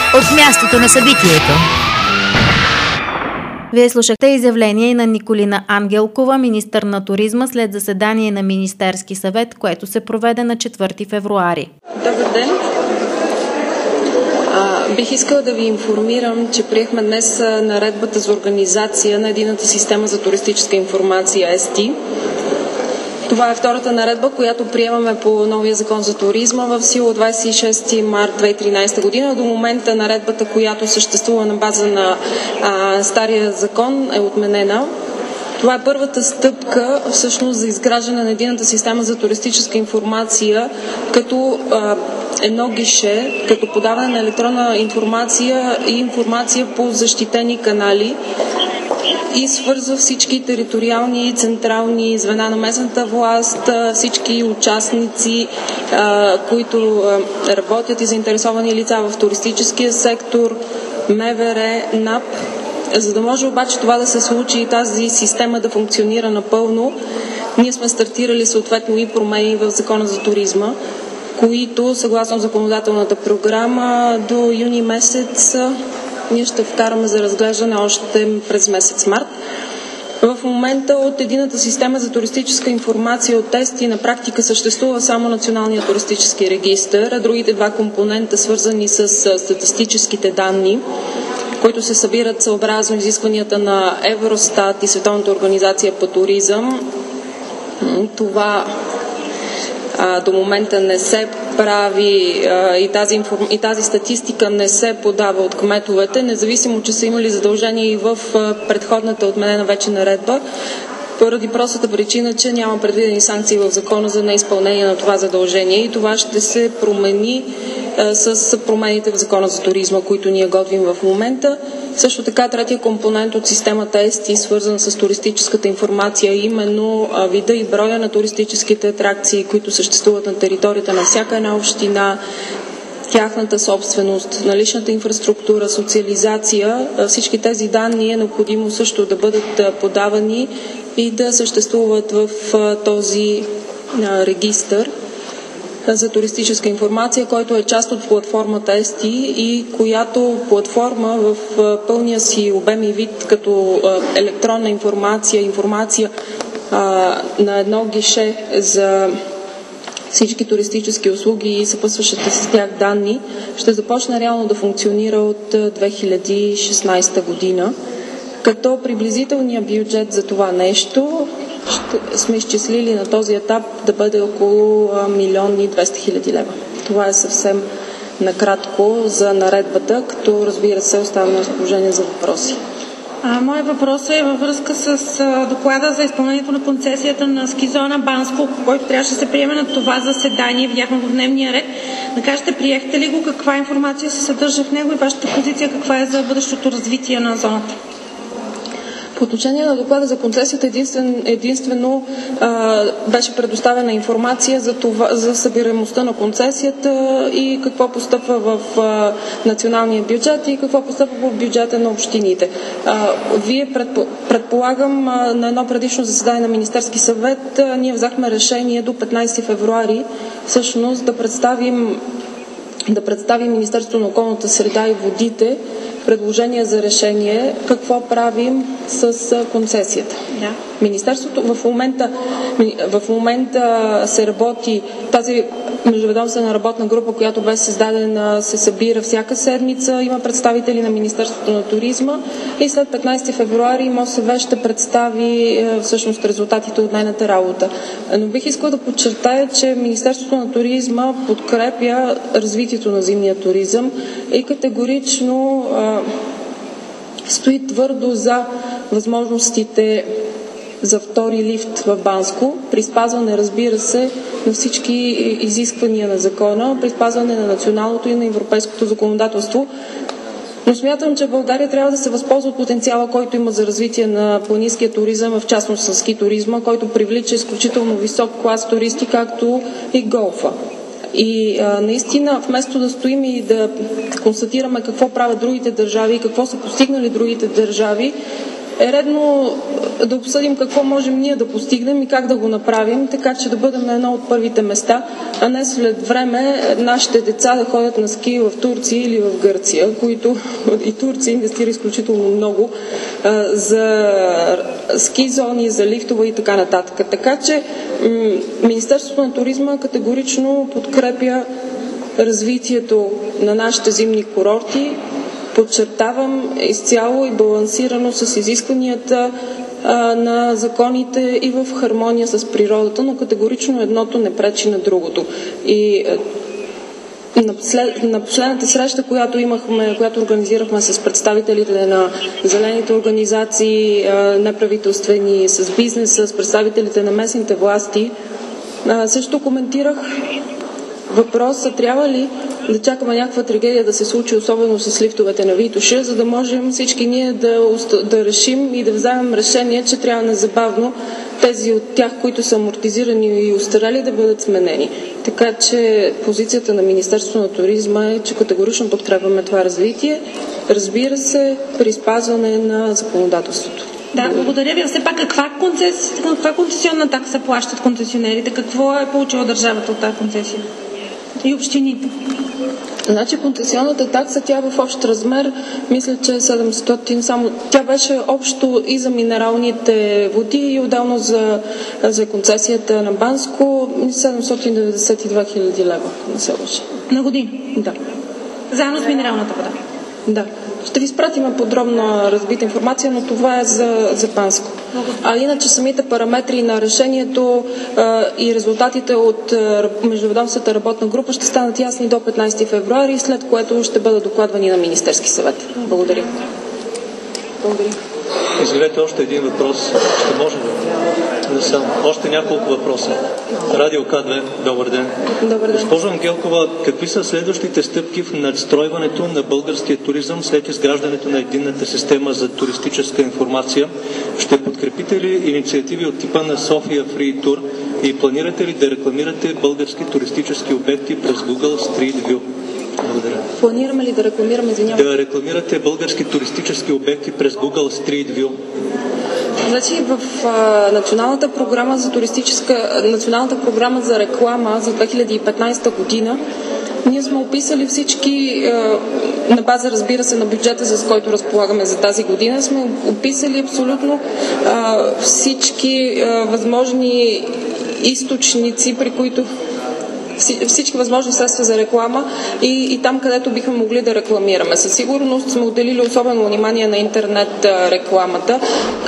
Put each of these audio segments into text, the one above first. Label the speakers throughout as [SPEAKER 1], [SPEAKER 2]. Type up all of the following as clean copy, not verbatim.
[SPEAKER 1] от мястото на събитието. Вие слушахте изявление на Николина Ангелкова, министър на туризма, след заседание на Министерски съвет, което се проведе на 4 февруари.
[SPEAKER 2] Добър ден! Бих искала да ви информирам, че приехме днес наредбата за организация на единната система за туристическа информация ЕСТИ. Това е втората наредба, която приемаме по новия закон за туризма в сила от 26 март 2013 година. До момента наредбата, която съществува на база на стария закон, е отменена. Това е първата стъпка всъщност за изграждане на единната система за туристическа информация като едно гише, като подаване на електронна информация и информация по защитени канали и свързва всички териториални и централни звена на местната власт, всички участници, които работят и заинтересовани лица в туристическия сектор, МВР, НАП. За да може обаче това да се случи и тази система да функционира напълно, ние сме стартирали съответно и промени в Закона за туризма, които съгласно законодателната програма до юни месец ние ще вкараме за разглеждане още през месец март. В момента от едината система за туристическа информация от ЕСТИ на практика съществува само Националния туристически регистър, а другите два компонента, свързани с статистическите данни, които се събират съобразно изискванията на Евростат и Световната организация по туризъм. Това до момента не се прави и тази статистика не се подава от кметовете, независимо, че са имали задължения и в предходната отменена вече наредба, поради простата причина, че няма предвидени санкции в закона за неизпълнение на това задължение и това ще се промени с промените в Закона за туризма, които ние готвим в момента. Също така третия компонент от системата ЕСТИ, свързан с туристическата информация, именно вида и броя на туристическите атракции, които съществуват на територията на всяка една община, тяхната собственост, наличната инфраструктура, социализация. Всички тези данни е необходимо също да бъдат подавани и да съществуват в този регистър за туристическа информация, който е част от платформата ЕСТИ и която платформа в пълния си обем и вид като електронна информация на едно гише за всички туристически услуги и съпътстващите с тях данни ще започне реално да функционира от 2016 година, като приблизителният бюджет за това нещо сме изчислили на този етап да бъде около 1 200 000 лева. Това е съвсем накратко за наредбата, като разбира се оставам на разположение за въпроси.
[SPEAKER 3] Моят въпрос е във връзка с доклада за изпълнението на концесията на ски зона Банско, който трябваше да се приеме на това заседание. Видяхме го в дневния ред. Да кажете, приехте ли го, каква информация се съдържа в него и вашата позиция каква е за бъдещото развитие на зоната?
[SPEAKER 2] По отношение на доклада за концесията единствено беше предоставена информация за събираемостта на концесията и какво постъпва в националния бюджет и какво постъпва в бюджета на общините. Вие предполагам на едно предишно заседание на Министерски съвет ние взехме решение до 15 февруари всъщност да представим Министерството на околната среда и водите предложение за решение какво правим с концесията.
[SPEAKER 3] Да.
[SPEAKER 2] Министерството в момента се работи, тази междуведомствена работна група, която беше създадена, се събира всяка седмица, има представители на Министерството на туризма и след 15 февруари МОСВ ще представи всъщност резултатите от нейната работа. Но бих искала да подчертая, че Министерството на туризма подкрепя развитието на зимния туризъм и категорично стои твърдо за възможностите за втори лифт в Банско, при спазване, разбира се, на всички изисквания на закона, при спазване на националното и на европейското законодателство. Но смятам, че България трябва да се възползва от потенциала, който има за развитие на планинския туризъм, в частност на ски туризма, който привлича изключително висок клас туристи, както и голфа. И наистина, вместо да стоим и да констатираме какво правят другите държави и какво са постигнали другите държави, е редно да обсъдим какво можем ние да постигнем и как да го направим, така че да бъдем на едно от първите места, а не след време нашите деца да ходят на ски в Турция или в Гърция, които и Турция инвестира изключително много за ски зони, за лифтове и така нататък. Така че Министерството на туризма категорично подкрепя развитието на нашите зимни курорти. Подчертавам изцяло и балансирано с изискванията на законите и в хармония с природата, но категорично едното не пречи на другото. И на последната среща, която организирахме с представителите на зелените организации, неправителствени, с бизнеса, с представителите на местните власти, също коментирах въпроса, трябва ли да чакаме някаква трагедия да се случи, особено с лифтовете на Витоша, за да можем всички ние да решим и да вземем решение, че трябва незабавно тези от тях, които са амортизирани и устарели, да бъдат сменени. Така че позицията на Министерството на туризма е, че категорично подкрепяме това развитие, разбира се, при спазване на законодателството.
[SPEAKER 3] Да, благодаря ви. Все пак каква концесионна такса плащат концесионерите? Какво е получила държавата от тази концесия? И общините?
[SPEAKER 2] Значи концесионната такса, тя в общ размер, мисля, че е 700, само тя беше общо и за минералните води и отделно за концесията на Банско 792 хиляди лева, не се лъжа.
[SPEAKER 3] На година?
[SPEAKER 2] Да.
[SPEAKER 3] Заедно с минералната вода?
[SPEAKER 2] Да. Ще ви спратим подробно разбита информация, но това е за Банско. А иначе самите параметри на решението и резултатите от междуведомствената работна група ще станат ясни до 15 февруари, след което ще бъдат докладвани на Министерски съвет. Благодаря. Благодаря.
[SPEAKER 4] Извинете, още един въпрос. Ще може да съм. Още няколко въпроса. Радио К2, добър ден.
[SPEAKER 2] Добър ден.
[SPEAKER 4] Госпожо Ангелкова, какви са следващите стъпки в надстройването на българския туризъм след изграждането на единната система за туристическа информация? Ще подкрепите ли инициативи от типа на София Free Tour и планирате ли да рекламирате български туристически обекти през Google Street View? Благодаря.
[SPEAKER 2] Планираме ли да рекламираме, извинявам?
[SPEAKER 4] Да рекламирате български туристически обекти през Google Street View.
[SPEAKER 2] Значи в националната програма за реклама за 2015 година ние сме описали всички, на база, разбира се, на бюджета, с който разполагаме за тази година, сме описали абсолютно всички възможни източници, при които всички възможни средства за реклама и там, където бихме могли да рекламираме. Със сигурност сме отделили особено внимание на интернет рекламата,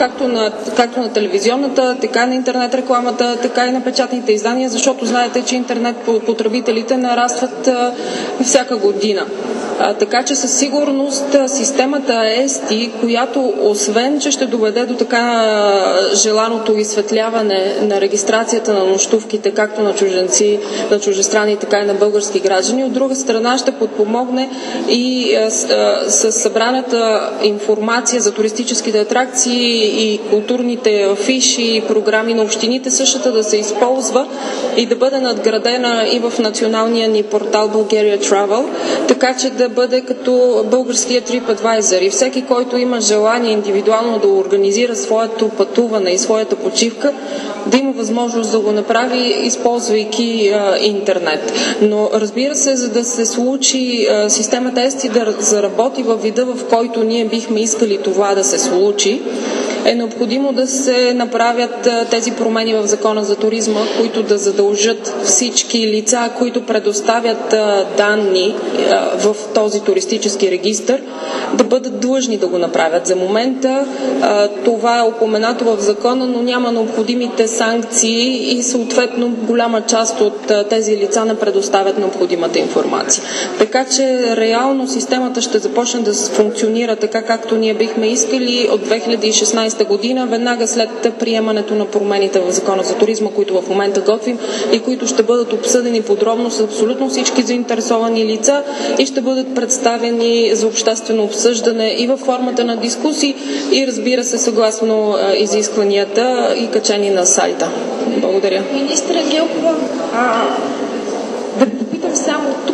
[SPEAKER 2] както на телевизионната, така на интернет рекламата, така и на печатните издания, защото знаете, че интернет потребителите нарастват всяка година. Така че със сигурност системата ESTI, която освен, че ще доведе до така желаното изсветляване на регистрацията на нощувките, както на чужденци, на чуждестранни, така и на български граждани, от друга страна ще подпомогне и с събраната информация за туристическите атракции и културните афиши и програми на общините, същата да се използва и да бъде надградена и в националния ни портал Bulgaria Travel, така че да бъде като българския TripAdvisor и всеки, който има желание индивидуално да организира своето пътуване и своята почивка, да има възможност да го направи, използвайки интернет. Но разбира се, за да се случи системата ESTI да заработи във вида, в който ние бихме искали това да се случи, е необходимо да се направят тези промени в Закона за туризма, които да задължат всички лица, които предоставят данни в този туристически регистър, да бъдат длъжни да го направят. За момента това е упоменато в Закона, но няма необходимите санкции и съответно голяма част от тези лица не предоставят необходимата информация. Така че реално системата ще започне да функционира така, както ние бихме искали от 2016 година, веднага след приемането на промените в Закона за туризма, които в момента готвим и които ще бъдат обсъдени подробно с абсолютно всички заинтересовани лица и ще бъдат представени за обществено обсъждане и във формата на дискусии и, разбира се, съгласно изискванията и качени на сайта. Благодаря.
[SPEAKER 3] Министър Ангелкова, да попитам само, тук що споменахте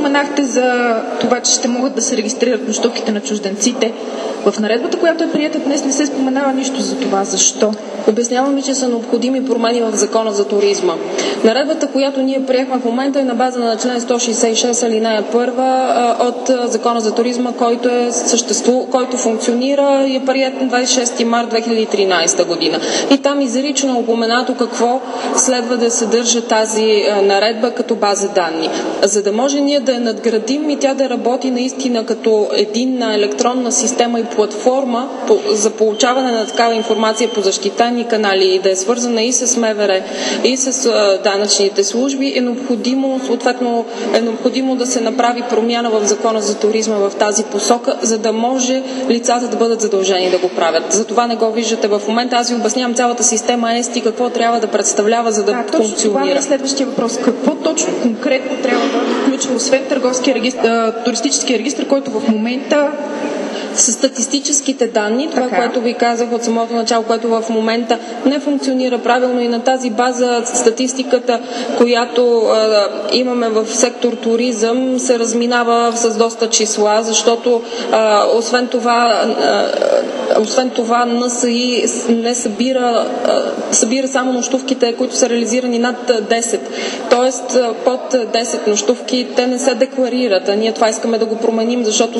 [SPEAKER 3] споменахте за това, че ще могат да се регистрират нощувките на чужденците. В наредбата, която е приета днес, не се споменава нищо за това. Защо?
[SPEAKER 2] Обяснявам ви, че са необходими промени в Закона за туризма. Наредбата, която ние приехме в момента, е на база на член 166 алинея 1 от Закона за туризма, който функционира и е приет на 26 март 2013 година. И там изрично е упоменато какво следва да съдържа тази наредба като база данни. За да може ние да я надградим и тя да работи наистина като единна електронна система и платформа за получаване на такава информация по защитени канали и да е свързана и с МВР, и с данъчните служби, е необходимо да се направи промяна в Закона за туризма в тази посока, за да може лицата да бъдат задължени да го правят. Затова не го виждате в момента. Аз ви обяснявам цялата система ЕСТИ, какво трябва да представлява, за да функционира.
[SPEAKER 3] Това е следващия въпрос. Какво точно конкретно трябва да включва, освен туристическия регистр, който в момента
[SPEAKER 2] с статистическите данни, това, което ви казах от самото начало, което в момента не функционира правилно, и на тази база статистиката, която имаме в сектор туризъм, се разминава с доста числа, защото освен това НСИ не събира само нощувките, които са реализирани над 10. Тоест под 10 нощувки те не се декларират. А ние това искаме да го променим, защото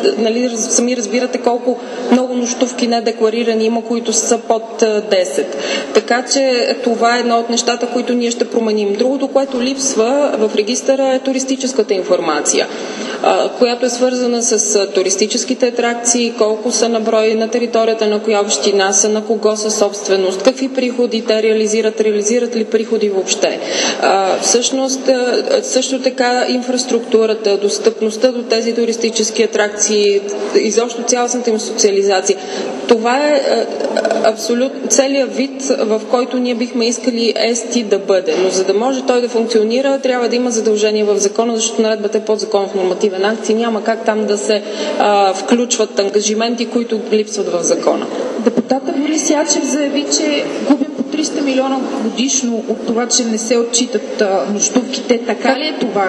[SPEAKER 2] сами разбирате колко много нощувки недекларирани има, които са под 10. Така че това е едно от нещата, които ние ще променим. Другото, което липсва в регистъра, е туристическата информация, която е свързана с туристическите атракции, колко са на брой, на територията на коя община са, на кого са собственост, какви приходи те реализират ли приходи въобще. Всъщност, също така инфраструктурата, достъпността до тези туристически атракции, изобщо цялостната им социализация. Това е абсолютно целият вид, в който ние бихме искали ЕСТИ да бъде. Но за да може той да функционира, трябва да има задължение в закона, защото наредбата е подзаконов нормативен акт и няма как там да се включват ангажименти, които липсват в закона.
[SPEAKER 3] Депутатът Борис Ячев заяви, че губим по 300 милиона годишно от това, че не се отчитат нощувките. Така ли е това?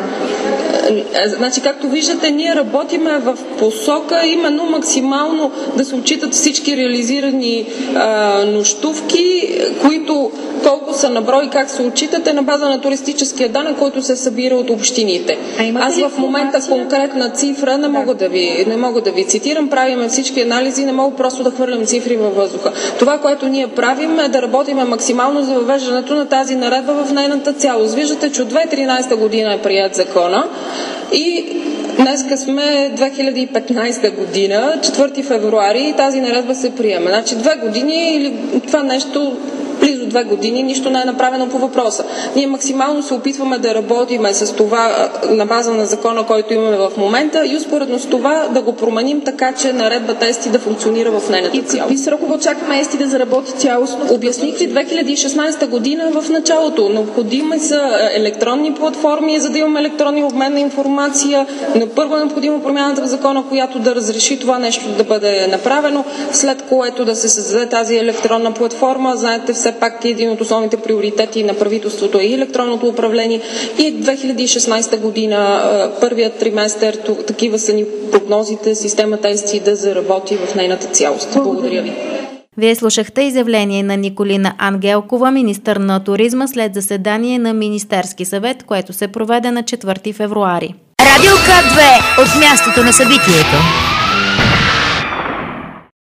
[SPEAKER 2] Значи, както виждате, ние работиме в посока именно максимално да се отчитат всички реализирани нощувки, които колко са на брой, как се отчитат, е на база на туристическия данък, който се събира от общините. Аз в момента конкретна цифра не мога да ви цитирам. Правиме всички анализи, не мога просто да хвърлям цифри във въздуха. Това, което ние правим, е да работиме максимално за въвеждането на тази наредба в нейната цялост. Виждате, че от 2013 година е прият закона и днеска сме 2015 година, 4 февруари, и тази наредба се приема. Значи 2 години или това нещо, близо 2 години, нищо не е направено по въпроса. Ние максимално се опитваме да работиме с това на база на закона, който имаме в момента, и успоредно с това да го променим така, че наредбата ЕСТИ да функционира в нейната цялост.
[SPEAKER 3] И какви срокове очакваме ЕСТИ да заработи цялостно?
[SPEAKER 2] Обясних ви 2016 година в началото. Необходими са електронни платформи, за да имаме електронни обмен на информация. Първо е необходимо промяната в закона, която да разреши това нещо да бъде направено, след което да се създаде тази електронна платформа. Знаете, все пак един от основните приоритети на правителството е и електронното управление, и 2016 година, първият триместър, такива са ни прогнозите, системата ЕСТИ да заработи в нейната цялост. Благодаря ви.
[SPEAKER 1] Вие слушахте изявление на Николина Ангелкова, министър на туризма, след заседание на Министерски съвет, което се проведе на 4 февруари.
[SPEAKER 5] Радио К2 от мястото на събитието.